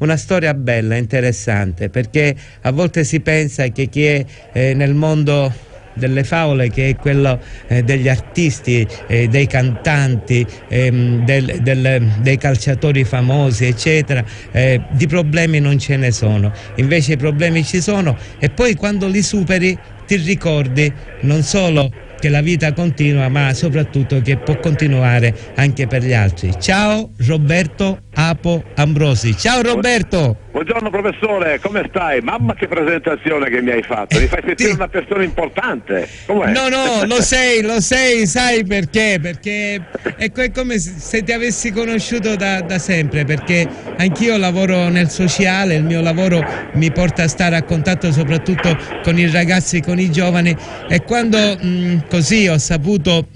una storia bella, interessante, perché a volte si pensa che chi è nel mondo delle favole, che è quello degli artisti, dei cantanti, dei calciatori famosi, eccetera, di problemi non ce ne sono. Invece i problemi ci sono, e poi quando li superi ti ricordi non solo che la vita continua, ma soprattutto che può continuare anche per gli altri. Ciao Roberto Apo Ambrosi. Ciao Roberto. Buongiorno professore, come stai? Mamma che presentazione che mi hai fatto, mi fai sentire una persona importante. Com'è? No, lo sei, sai perché? Perché è come se ti avessi conosciuto da sempre, perché anch'io lavoro nel sociale, il mio lavoro mi porta a stare a contatto soprattutto con i ragazzi, con i giovani, e quando così ho saputo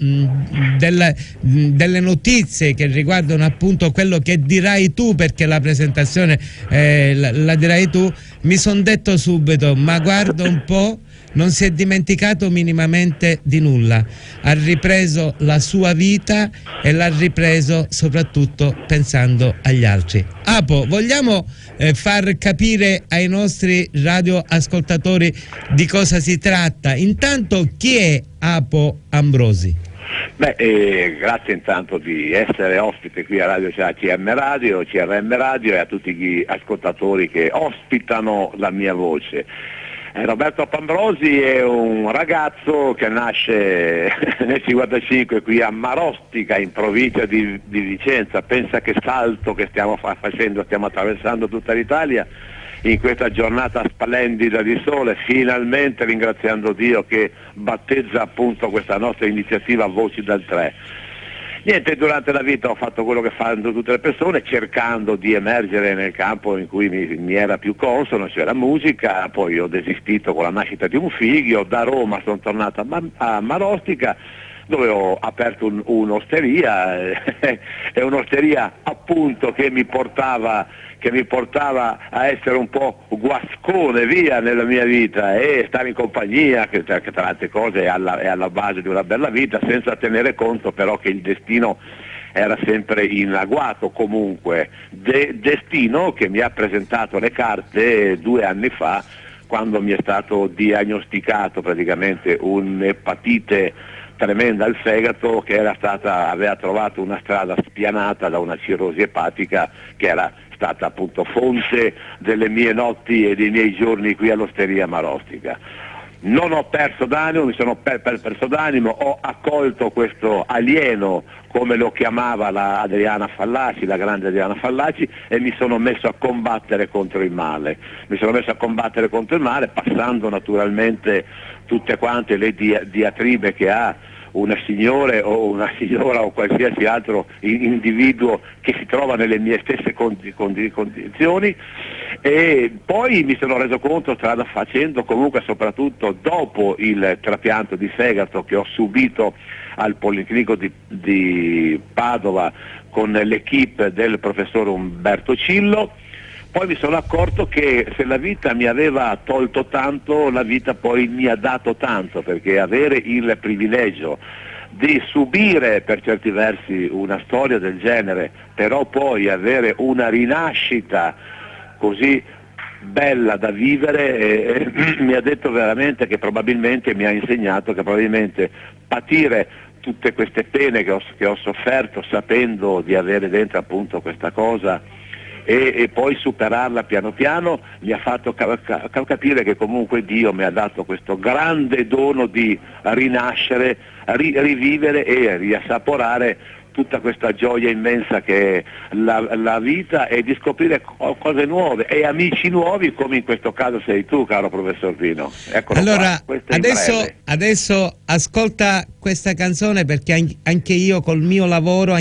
delle notizie che riguardano appunto quello che dirai tu, perché la presentazione la dirai tu, mi sono detto subito: ma guarda un po', non si è dimenticato minimamente di nulla, ha ripreso la sua vita e l'ha ripreso soprattutto pensando agli altri. Apo, vogliamo far capire ai nostri radioascoltatori di cosa si tratta? Intanto, chi è Apo Ambrosi? Grazie intanto di essere ospite qui a Radio CRM Radio e a tutti gli ascoltatori che ospitano la mia voce. Roberto Apo Ambrosi è un ragazzo che nasce nel 55 qui a Marostica, in provincia di Vicenza. Pensa che salto che stiamo facendo, stiamo attraversando tutta l'Italia in questa giornata splendida di sole, finalmente ringraziando Dio che battezza appunto questa nostra iniziativa Voci dal 3. Niente, durante la vita ho fatto quello che fanno tutte le persone, cercando di emergere nel campo in cui mi era più consono, cioè la musica. Poi ho desistito con la nascita di un figlio, da Roma sono tornato a Marostica, dove ho aperto un'osteria, è un'osteria appunto che mi portava a essere un po' guascone via nella mia vita, e stare in compagnia, che tra altre cose è alla base di una bella vita, senza tenere conto però che il destino era sempre in agguato comunque, destino che mi ha presentato le carte 2 anni fa, quando mi è stato diagnosticato praticamente un'epatite tremenda al fegato, che aveva trovato una strada spianata da una cirrosi epatica, che era stata appunto fonte delle mie notti e dei miei giorni qui all'osteria Marostica. Non ho perso d'animo, mi sono perso d'animo, ho accolto questo alieno, come lo chiamava la grande Adriana Fallaci, e mi sono messo a combattere contro il male. Passando naturalmente tutte quante le diatribe che ha una signora o qualsiasi altro individuo che si trova nelle mie stesse condizioni. E poi mi sono reso conto, strada facendo, comunque soprattutto dopo il trapianto di fegato che ho subito al Policlinico di Padova con l'equipe del professor Umberto Cillo, poi mi sono accorto che se la vita mi aveva tolto tanto, la vita poi mi ha dato tanto, perché avere il privilegio di subire per certi versi una storia del genere, però poi avere una rinascita così bella da vivere, mi ha detto veramente che probabilmente mi ha insegnato che probabilmente patire tutte queste pene che ho sofferto, sapendo di avere dentro appunto questa cosa, e poi superarla piano piano, mi ha fatto capire che comunque Dio mi ha dato questo grande dono di rinascere, rivivere e riassaporare tutta questa gioia immensa che è la vita, e di scoprire cose nuove e amici nuovi, come in questo caso sei tu, caro professor Pino. Eccolo allora, qua, adesso ascolta questa canzone, perché anch'io col mio lavoro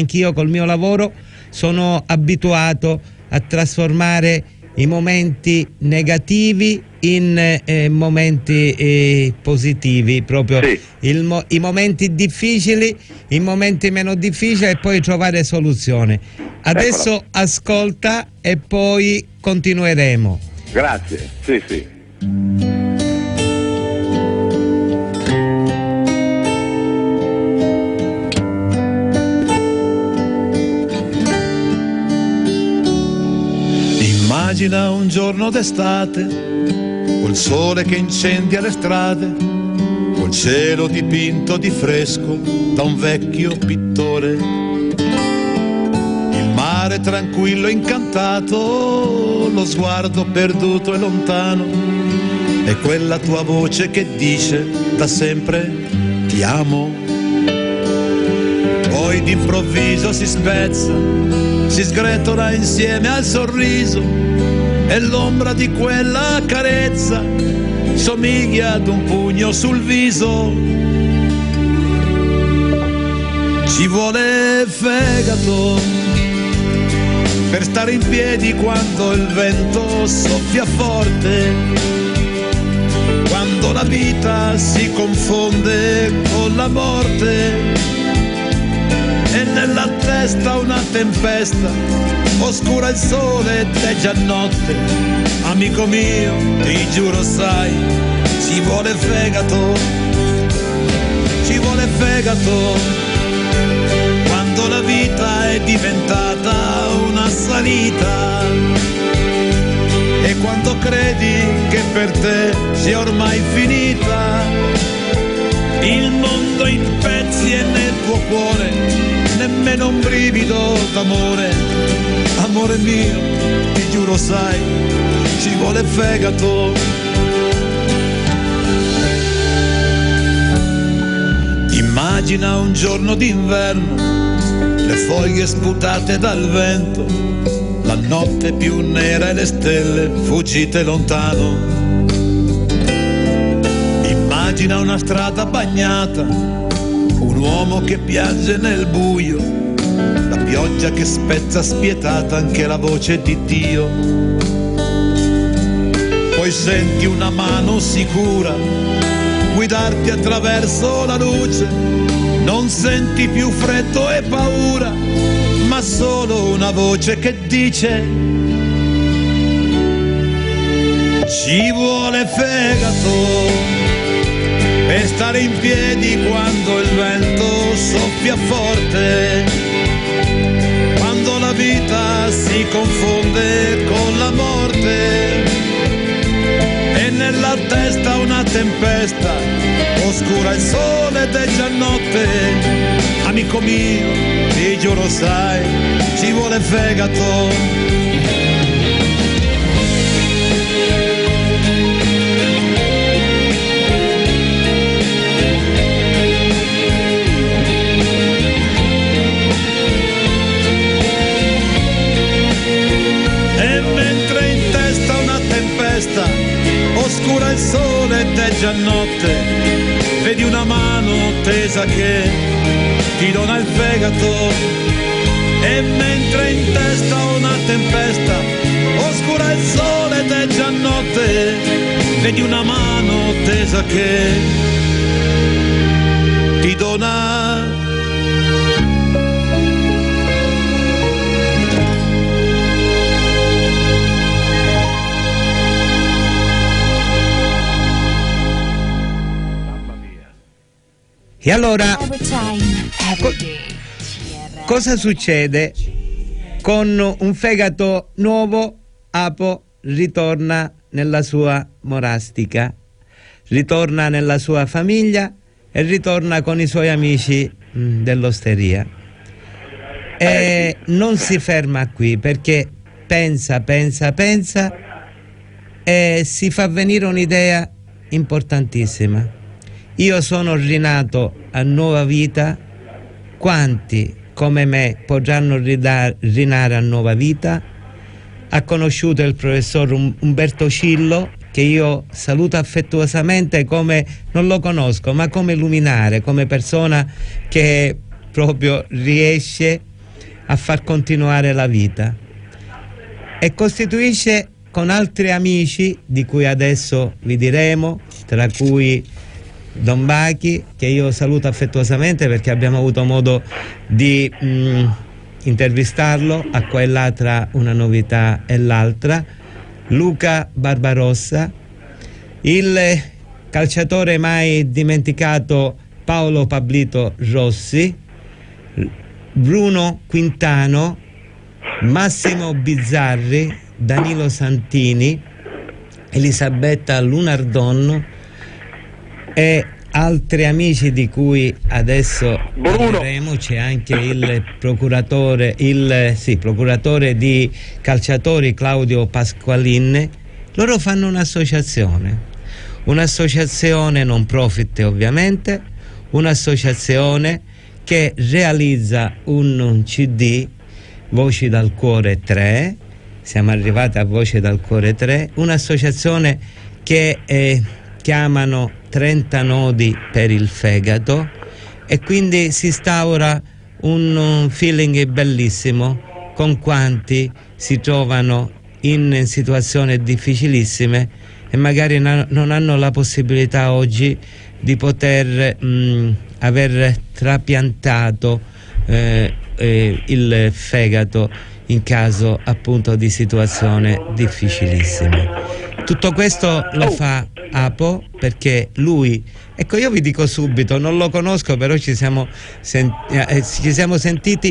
sono abituato a trasformare i momenti negativi in momenti positivi, proprio sì. I momenti difficili in momenti meno difficili, e poi trovare soluzione. Adesso Eccola. Ascolta e poi continueremo. Grazie, sì. Immagina un giorno d'estate, col sole che incendia le strade, col cielo dipinto di fresco da un vecchio pittore, il mare tranquillo e incantato, lo sguardo perduto e lontano, e quella tua voce che dice da sempre ti amo. Poi d'improvviso si spezza, si sgretola insieme al sorriso, e l'ombra di quella carezza somiglia ad un pugno sul viso. Ci vuole fegato per stare in piedi quando il vento soffia forte, quando la vita si confonde con la morte, e nella testa una tempesta, oscura il sole ed è già notte. Amico mio, ti giuro sai, ci vuole fegato, ci vuole fegato, quando la vita è diventata una salita, e quando credi che per te sia ormai finita, il mondo in pezzi e nel tuo cuore nemmeno un brivido d'amore. Amore mio, ti giuro sai, ci vuole fegato. Immagina un giorno d'inverno, le foglie sputate dal vento, la notte più nera e le stelle fuggite lontano. Immagina una strada bagnata, un uomo che piange nel buio, la pioggia che spezza spietata anche la voce di Dio. Poi senti una mano sicura guidarti attraverso la luce, non senti più freddo e paura, ma solo una voce che dice: ci vuole fegato per stare in piedi quando il vento soffia forte, quando la vita si confonde con la morte, e nella testa una tempesta, oscura il sole ed è già notte. Amico mio, ti giuro sai, ci vuole fegato. Oscura il sole ed è già notte, vedi una mano tesa che ti dona il fegato, e mentre in testa una tempesta, oscura il sole ed è già notte, vedi una mano tesa che ti dona . E allora, cosa succede con un fegato nuovo? Apo ritorna nella sua monastica, ritorna nella sua famiglia e ritorna con i suoi amici dell'osteria. E non si ferma qui, perché pensa e si fa venire un'idea importantissima. Io sono rinato a nuova vita, quanti come me potranno rinare a nuova vita? Ha conosciuto il professor Umberto Cillo, che io saluto affettuosamente come non lo conosco, ma come luminare, come persona che proprio riesce a far continuare la vita, e costituisce con altri amici di cui adesso vi diremo, tra cui Don Bachi, che io saluto affettuosamente perché abbiamo avuto modo di intervistarlo a qua e là tra una novità e l'altra, Luca Barbarossa, il calciatore mai dimenticato Paolo Pablito Rossi, Bruno Quintano, Massimo Bizzarri, Danilo Santini, Elisabetta Lunardon e altri amici di cui adesso parleremo. C'è anche il procuratore di calciatori Claudio Pasqualin. Loro fanno un'associazione non profit, ovviamente, un'associazione che realizza un CD, Voci dal Cuore 3. Siamo arrivati a Voci dal Cuore 3, un'associazione che chiamano 30 nodi per il fegato, e quindi si instaura un feeling bellissimo con quanti si trovano in situazioni difficilissime e magari non hanno la possibilità oggi di poter aver trapiantato il fegato in caso appunto di situazione difficilissime. Tutto questo lo fa Apo perché lui, ecco, io vi dico subito, non lo conosco, però ci siamo sentiti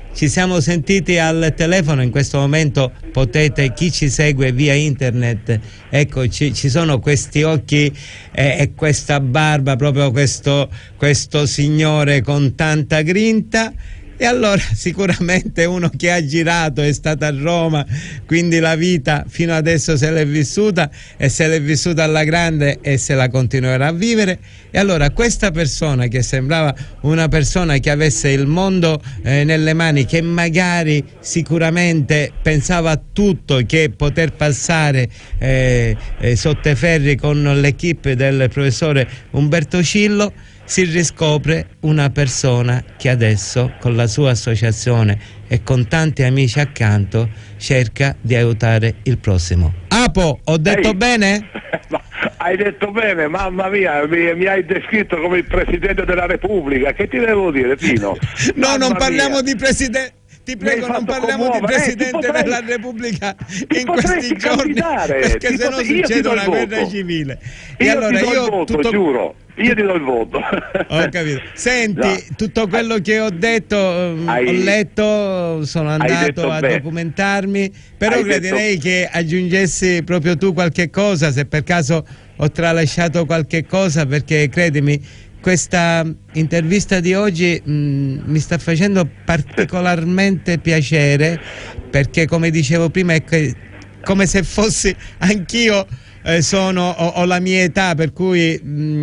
al telefono. In questo momento potete, chi ci segue via internet, ecco, ci sono questi occhi e questa barba, proprio questo signore con tanta grinta. E allora sicuramente uno che ha girato, è stato a Roma, quindi la vita fino adesso se l'è vissuta, e se l'è vissuta alla grande e se la continuerà a vivere. E allora questa persona, che sembrava una persona che avesse il mondo nelle mani, che magari sicuramente pensava a tutto, che poter passare sotto i ferri con l'equipe del professore Umberto Cillo, si riscopre una persona che adesso, con la sua associazione e con tanti amici accanto, cerca di aiutare il prossimo. Apo, ho detto bene? Hai detto bene, mamma mia, mi hai descritto come il Presidente della Repubblica. Che ti devo dire, Pino? No, non parliamo di Presidente. Ti prego, non parliamo di Presidente della Repubblica in questi giorni, perché se no succede una guerra civile. E allora io giuro, io ti do il voto. Ho capito. Senti, tutto quello che ho detto, ho letto, sono andato a documentarmi, però crederei che aggiungessi proprio tu qualche cosa, se per caso ho tralasciato qualche cosa, perché credimi, questa intervista di oggi mi sta facendo particolarmente piacere, perché come dicevo prima è come se fossi anch'io, ho la mia età, per cui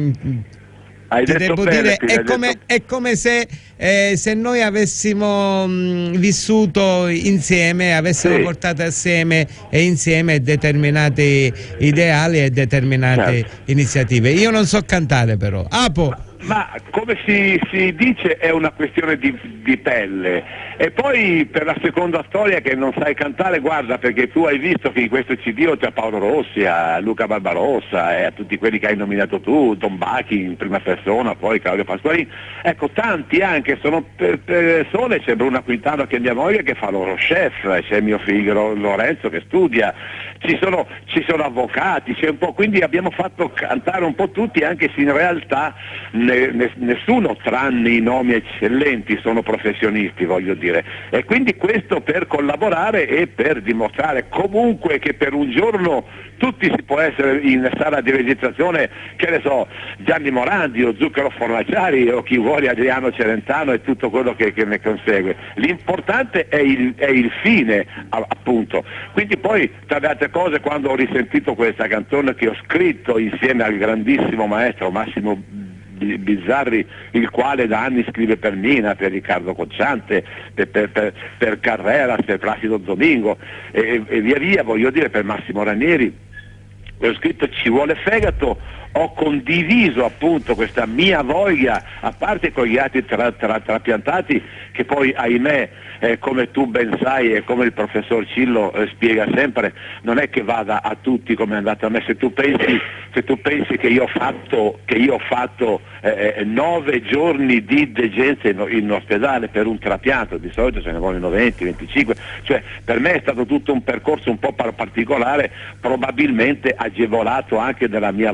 ti devo dire, è come se noi avessimo vissuto insieme, avessimo portato assieme e insieme determinati ideali e determinate iniziative. Io non so cantare, però. Apo! Ma come si dice, è una questione di pelle. E poi per la seconda storia, che non sai cantare, guarda, perché tu hai visto che in questo CD c'è Paolo Rossi, a Luca Barbarossa e a tutti quelli che hai nominato tu, Don Bachi in prima persona, poi Claudio Pasqualin, ecco, tanti anche sono persone. C'è Bruna Quintano, che è mia moglie, che fa loro chef, c'è mio figlio Lorenzo che studia, ci sono avvocati, c'è un po', quindi abbiamo fatto cantare un po' tutti, anche se in realtà nessuno, tranne i nomi eccellenti, sono professionisti, voglio dire. E quindi questo per collaborare e per dimostrare comunque che per un giorno tutti si può essere in sala di registrazione, che ne so, Gianni Morandi o Zucchero Fornaciari o chi vuole, Adriano Celentano e tutto quello che ne consegue. L'importante è il fine, appunto. Quindi poi, tra le altre cose, quando ho risentito questa canzone che ho scritto insieme al grandissimo maestro Massimo Bizzarri, il quale da anni scrive per Mina, per Riccardo Cocciante, per Carreras, per Placido Domingo e via via, voglio dire, per Massimo Ranieri, ho scritto Ci vuole fegato, ho condiviso appunto questa mia voglia, a parte con gli altri trapiantati, che poi ahimè, come tu ben sai e come il professor Cillo spiega sempre, non è che vada a tutti come è andato a me. Se tu pensi che io ho fatto 9 giorni di degenza in ospedale per un trapianto, di solito ce ne vogliono 20, 25, cioè per me è stato tutto un percorso un po' particolare, probabilmente agevolato anche dalla mia voglia di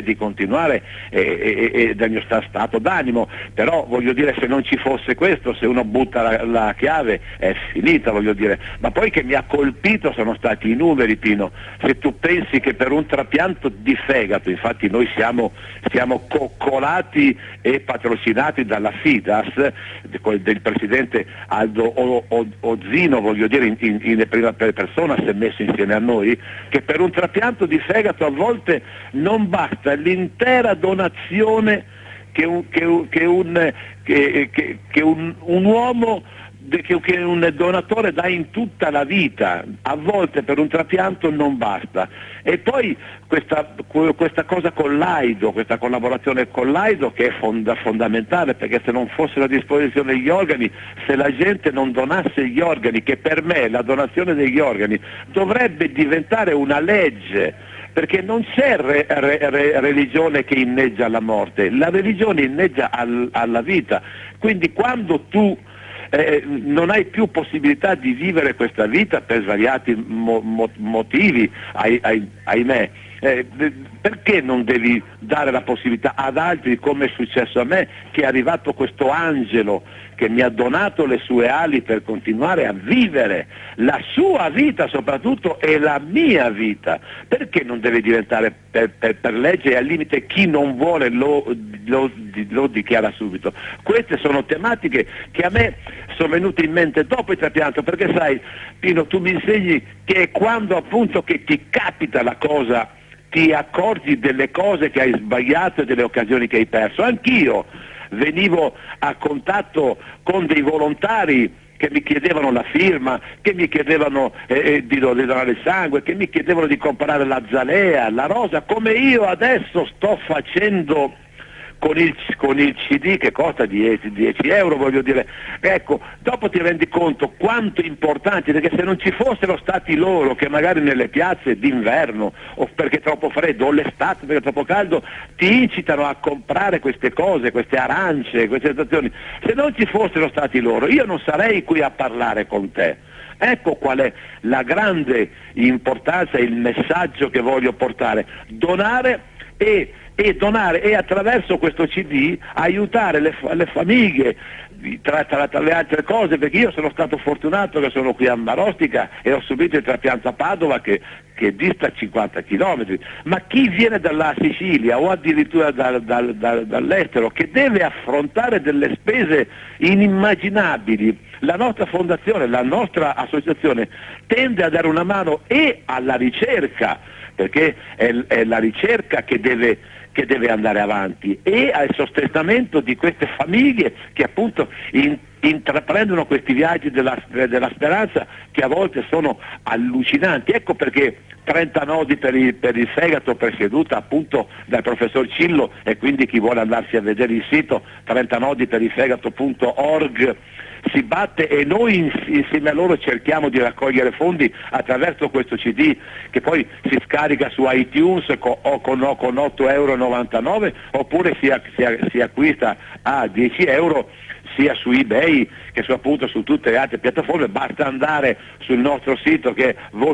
di continuare del mio stato d'animo, però voglio dire, se non ci fosse questo, se uno butta la chiave è finita, voglio dire. Ma poi che mi ha colpito sono stati i numeri, Pino. Se tu pensi che per un trapianto di fegato, infatti noi siamo coccolati e patrocinati dalla FIDAS del presidente Aldo Ozino, voglio dire, in prima persona si è messo insieme a noi, che per un trapianto di fegato a volte non basta l'intera donazione che un uomo, che un donatore dà in tutta la vita. A volte per un trapianto non basta. E poi questa cosa con l'AIDO, questa collaborazione con l'AIDO, che è fondamentale, perché se non fossero a disposizione gli organi, se la gente non donasse gli organi, che per me la donazione degli organi dovrebbe diventare una legge, perché non c'è religione che inneggia alla morte, la religione inneggia alla vita. Quindi quando tu non hai più possibilità di vivere questa vita per svariati motivi, ahimè, perché non devi dare la possibilità ad altri, come è successo a me, che è arrivato questo angelo che mi ha donato le sue ali per continuare a vivere la sua vita soprattutto e la mia vita? Perché non deve diventare per legge, e al limite chi non vuole lo dichiara subito? Queste sono tematiche che a me sono venute in mente dopo il trapianto, perché sai, Pino, tu mi insegni che quando appunto che ti capita la cosa, ti accorgi delle cose che hai sbagliato e delle occasioni che hai perso. Anch'io venivo a contatto con dei volontari che mi chiedevano la firma, che mi chiedevano di donare il sangue, che mi chiedevano di comprare la zalea, la rosa, come io adesso sto facendo con il CD che costa 10 euro, voglio dire. Ecco, dopo ti rendi conto quanto importanti, perché se non ci fossero stati loro che magari nelle piazze d'inverno, o perché è troppo freddo, o l'estate perché è troppo caldo, ti incitano a comprare queste cose, queste arance, queste situazioni, se non ci fossero stati loro, io non sarei qui a parlare con te. Ecco qual è la grande importanza e il messaggio che voglio portare: donare e attraverso questo CD aiutare le famiglie, tra le altre cose, perché io sono stato fortunato che sono qui a Marostica e ho subito il trapianto a Padova che dista 50 km, ma chi viene dalla Sicilia o addirittura dall'estero, che deve affrontare delle spese inimmaginabili, la nostra fondazione, la nostra associazione tende a dare una mano e alla ricerca, perché è la ricerca che deve andare avanti, e al sostentamento di queste famiglie che appunto intraprendono questi viaggi della speranza, che a volte sono allucinanti. Ecco perché 30 nodi per il fegato, presieduta appunto dal professor Cillo, e quindi chi vuole andarsi a vedere il sito 30nodiperilfegato.org si batte, e noi insieme a loro cerchiamo di raccogliere fondi attraverso questo CD, che poi si scarica su iTunes con 8,99 €, oppure si acquista a 10 euro sia su eBay che appunto su tutte le altre piattaforme. Basta andare sul nostro sito, che è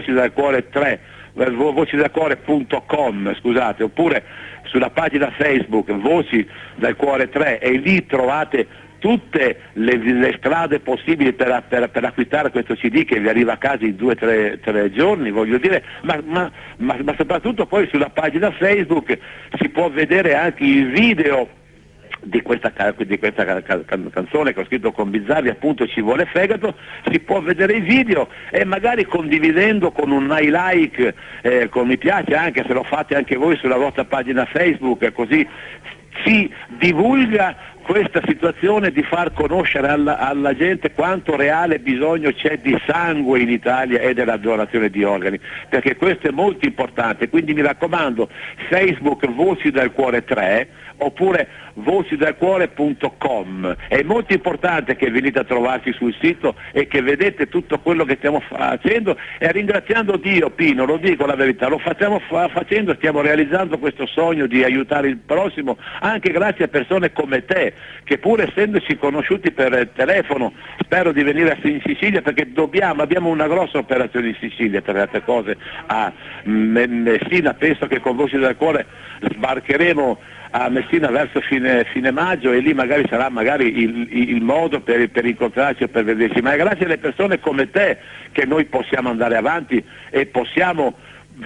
vocidalcuore.com, scusate, oppure sulla pagina Facebook Voci dal Cuore 3, e lì trovate tutte le strade possibili per acquistare questo CD, che vi arriva a casa in 2-3 giorni, voglio dire, ma soprattutto poi sulla pagina Facebook si può vedere anche il video di questa canzone che ho scritto con Bizzarri, appunto Ci vuole fegato. Si può vedere il video e magari condividendo con un like, con mi piace, anche se lo fate anche voi sulla vostra pagina Facebook, così si divulga questa situazione di far conoscere alla gente quanto reale bisogno c'è di sangue in Italia e della donazione di organi, perché questo è molto importante. Quindi mi raccomando, Facebook Voci dal Cuore 3, oppure vocidelcuore.com. È molto importante che venite a trovarci sul sito e che vedete tutto quello che stiamo facendo, e ringraziando Dio, Pino, lo dico la verità, lo stiamo facendo, stiamo realizzando questo sogno di aiutare il prossimo, anche grazie a persone come te, che pur essendoci conosciuti per telefono, spero di venire in Sicilia, perché abbiamo una grossa operazione in Sicilia, tra le altre cose a Messina. Penso che con Voci del Cuore sbarcheremo a Messina verso fine maggio, e lì magari sarà il modo per incontrarci o per vederci, ma è grazie alle persone come te che noi possiamo andare avanti e possiamo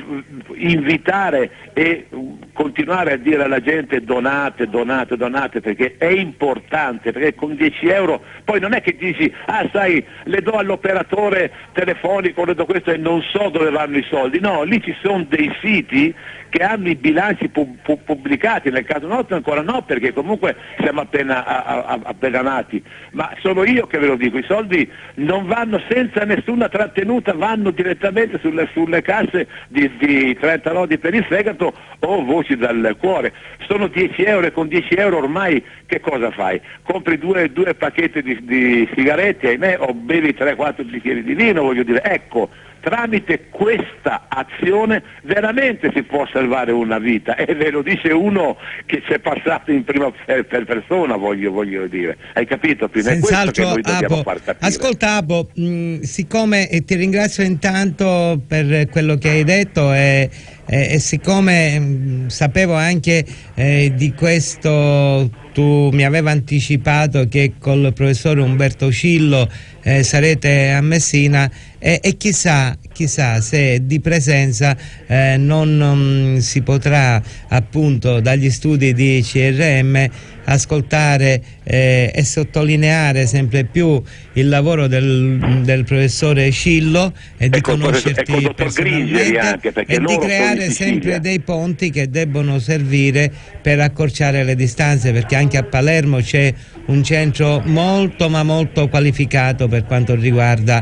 invitare e continuare a dire alla gente donate, perché è importante, perché con 10 euro poi non è che dici sai, le do all'operatore telefonico, le do questo e non so dove vanno i soldi. No, lì ci sono dei siti che hanno i bilanci pubblicati, nel caso nostro ancora no, perché comunque siamo appena nati, ma sono io che ve lo dico, i soldi non vanno senza nessuna trattenuta, vanno direttamente sulle casse di 30 nodi per il fegato o Voci dal Cuore. Sono 10 euro, e con 10 euro ormai che cosa fai? Compri due pacchetti di sigarette, ahimè, o bevi 3-4 bicchieri di vino, voglio dire, ecco, tramite questa azione veramente si può salvare una vita, e ve lo dice uno che c'è passato in prima per persona, voglio dire. Hai capito? Prima è questo che noi dobbiamo far capire. Ascolta Apo, siccome ti ringrazio intanto per quello che hai detto, e siccome sapevo anche di questo, tu mi avevi anticipato che col professore Umberto Cillo sarete a Messina, e chissà se di presenza non si potrà, appunto, dagli studi di CRM ascoltare e sottolineare sempre più il lavoro del professore Cillo, e di conoscerti personalmente, anche, e di creare sempre dei ponti che debbono servire per accorciare le distanze, perché anche a Palermo c'è un centro molto ma molto qualificato per quanto riguarda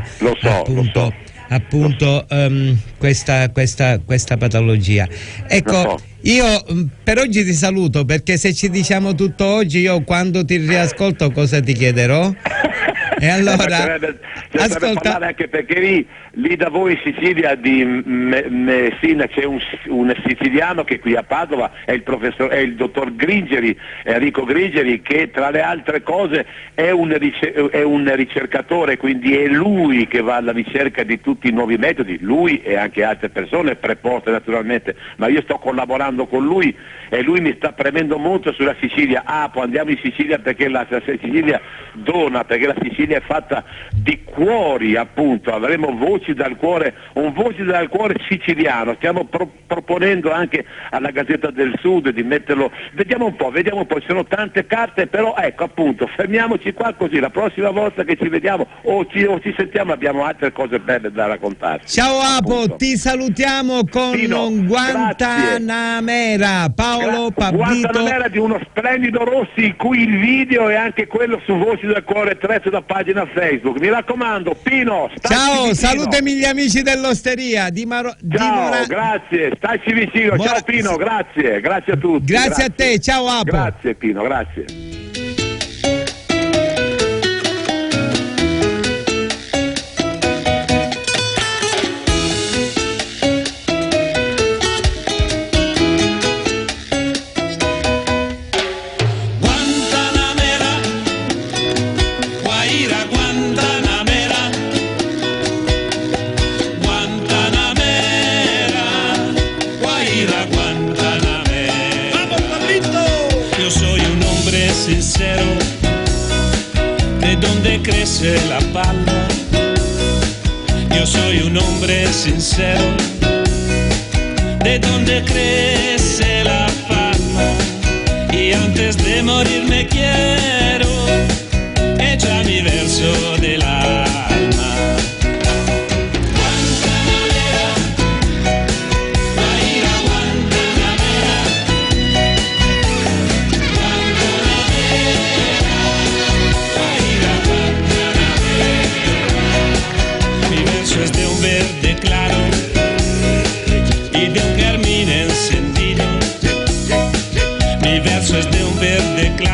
appunto questa patologia. Ecco, io per oggi ti saluto, perché se ci diciamo tutto oggi, io quando ti riascolto cosa ti chiederò? E allora ascolta, anche perché lì da voi in Sicilia di Messina c'è un siciliano che qui a Padova è il dottor Gringeri, Enrico Gringeri, che tra le altre cose è un ricercatore, quindi è lui che va alla ricerca di tutti i nuovi metodi, lui e anche altre persone preposte naturalmente, ma io sto collaborando con lui e lui mi sta premendo molto sulla Sicilia. Andiamo in Sicilia perché la Sicilia dona, perché la Sicilia è fatta di cuori, appunto. Avremo Voci dal Cuore, un Voci dal Cuore siciliano. Stiamo proponendo anche alla Gazzetta del Sud di metterlo, vediamo un po', ci sono tante carte, però ecco, appunto, fermiamoci qua, così la prossima volta che ci vediamo o ci sentiamo abbiamo altre cose belle da raccontarci. Ciao Apo, ti salutiamo con Pino, Guantanamera. Paolo Pablito, Guantanamera, di uno splendido Rossi, in cui il video è anche quello su Voci del Cuore, tretto da pagina Facebook. Mi raccomando, Pino, ciao, vicino. salutami gli amici dell'Osteria ciao, grazie, staci vicino. Ciao Pino, grazie a tutti. Grazie a te, ciao Apo. Grazie Pino, grazie. Crece la pala, yo soy un hombre sincero, de donde crece la palma, y antes de morir me quiero echar mi verso del alma. Guantanamera, Guaira Guantanamera, es de un verde claro y de un carmín encendido. Mi verso es de un verde claro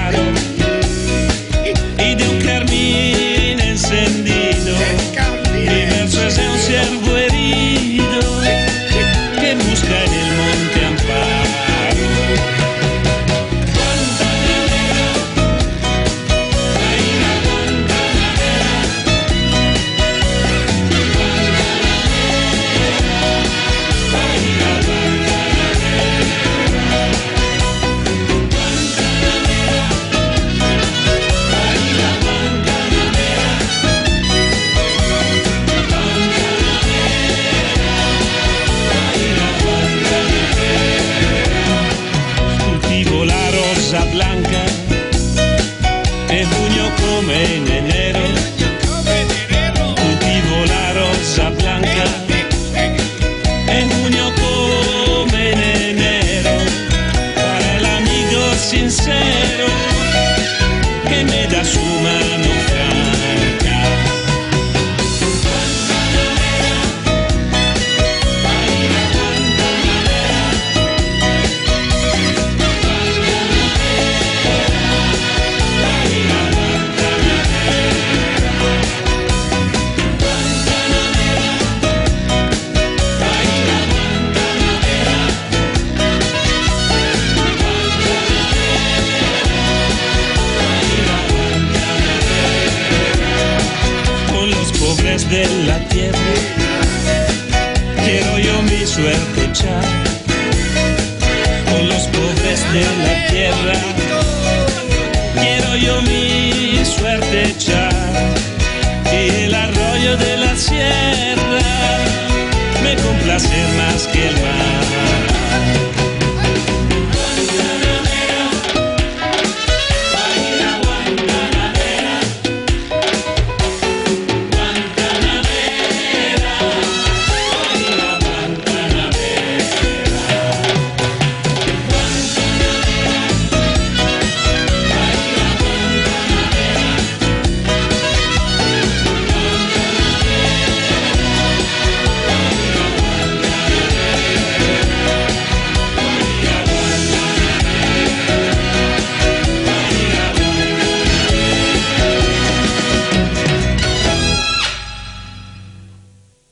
rosa blanca, en junio come en enero, cultivo la rosa blanca, en junio come en enero, para el amigo sincero que me da su mano franca. De la tierra quiero yo mi suerte echar, con los pobres de la tierra quiero yo mi suerte echar, y el arroyo de la sierra me complace más que el mar.